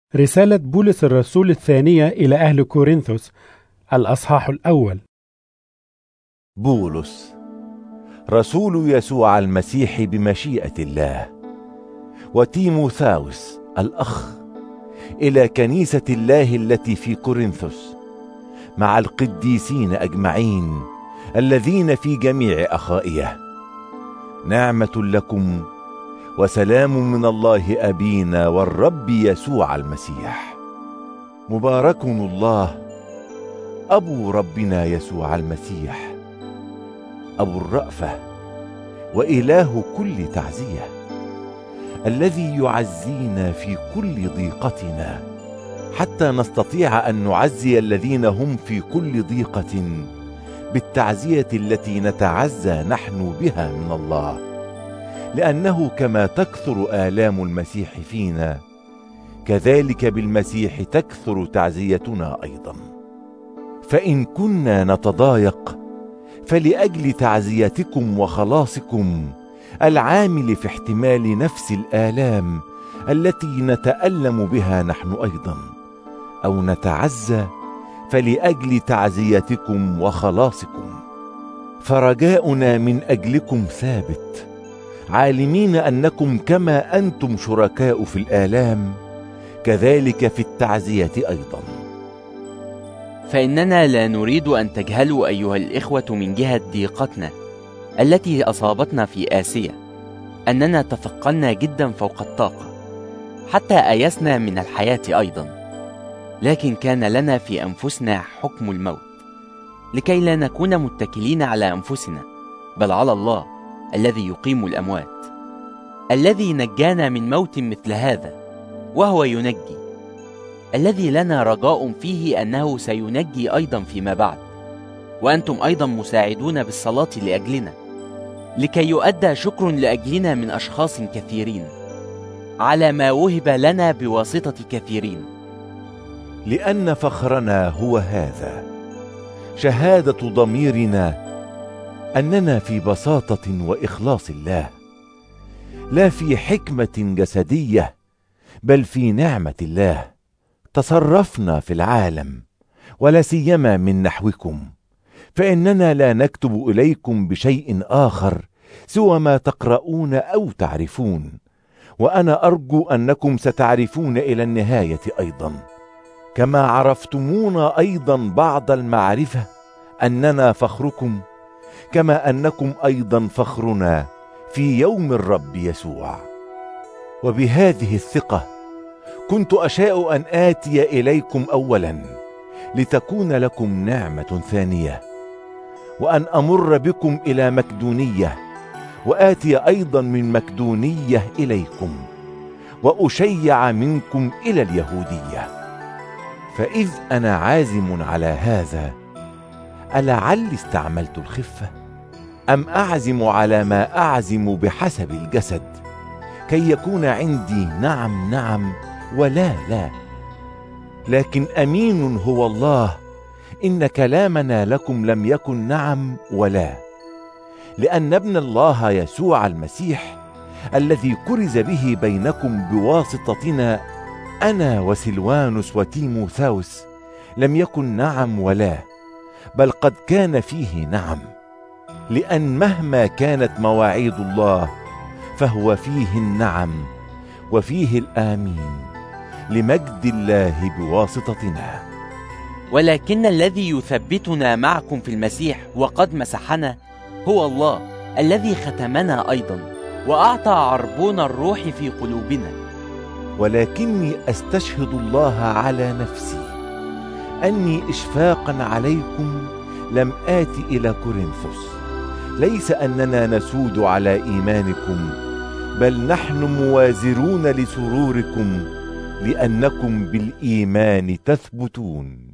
رسالة بولس الرسول الثانية إلى أهل كورنثوس، الأصحاح الأول. بولس رسول يسوع المسيح بمشيئة الله، وتيموثاوس الأخ، إلى كنيسة الله التي في كورنثوس، مع القديسين أجمعين الذين في جميع أخائية. نعمة لكم وسلام من الله أبينا والرب يسوع المسيح. مبارك الله أبو ربنا يسوع المسيح، أبو الرأفة وإله كل تعزية، الذي يعزينا في كل ضيقتنا، حتى نستطيع أن نعزي الذين هم في كل ضيقة بالتعزية التي نتعزى نحن بها من الله، لأنه كما تكثر آلام المسيح فينا، كذلك بالمسيح تكثر تعزيتنا أيضا. فإن كنا نتضايق فلأجل تعزيتكم وخلاصكم العامل في احتمال نفس الآلام التي نتألم بها نحن أيضا، أو نتعزى فلأجل تعزيتكم وخلاصكم. فرجاؤنا من أجلكم ثابت، عالمين أنكم كما أنتم شركاء في الآلام كذلك في التعزية أيضا. فإننا لا نريد أن تجهلوا أيها الإخوة من جهة ضيقتنا التي أصابتنا في آسيا، أننا تثقلنا جدا فوق الطاقة، حتى آيسنا من الحياة أيضا. لكن كان لنا في أنفسنا حكم الموت، لكي لا نكون متكلين على أنفسنا، بل على الله الذي يقيم الأموات، الذي نجانا من موت مثل هذا، وهو ينجي، الذي لنا رجاء فيه أنه سينجي أيضا فيما بعد. وأنتم أيضا مساعدون بالصلاة لأجلنا، لكي يؤدى شكر لأجلنا من أشخاص كثيرين، على ما وهب لنا بواسطة كثيرين. لأن فخرنا هو هذا، شهادة ضميرنا أننا في بساطة وإخلاص الله، لا في حكمة جسدية، بل في نعمة الله، تصرفنا في العالم، ولا سيما من نحوكم، فإننا لا نكتب إليكم بشيء آخر سوى ما تقرؤون أو تعرفون، وأنا أرجو أنكم ستعرفون إلى النهاية أيضا، كما عرفتمونا أيضا بعض المعرفة أننا فخركم، كما أنكم أيضا فخرنا في يوم الرب يسوع. وبهذه الثقة كنت أشاء أن آتي إليكم أولا، لتكون لكم نعمة ثانية، وأن أمر بكم إلى مكدونية، وآتي أيضا من مكدونية إليكم، وأشيع منكم إلى اليهودية. فإذ أنا عازم على هذا، ألعل استعملت الخفة، أم أعزم على ما أعزم بحسب الجسد، كي يكون عندي نعم نعم ولا لا؟ لكن أمين هو الله، إن كلامنا لكم لم يكن نعم ولا، لأن ابن الله يسوع المسيح الذي كرز به بينكم بواسطتنا أنا وسلوانوس وتيموثاوس لم يكن نعم ولا، بل قد كان فيه نعم، لأن مهما كانت مواعيد الله فهو فيه النعم وفيه الآمين، لمجد الله بواسطتنا. ولكن الذي يثبتنا معكم في المسيح وقد مسحنا هو الله، الذي ختمنا أيضا وأعطى عربون الروح في قلوبنا. ولكني أستشهد الله على نفسي أني إشفاقا عليكم لم آتي إلى كورنثوس، ليس أننا نسود على إيمانكم، بل نحن موازرون لسروركم، لأنكم بالإيمان تثبتون.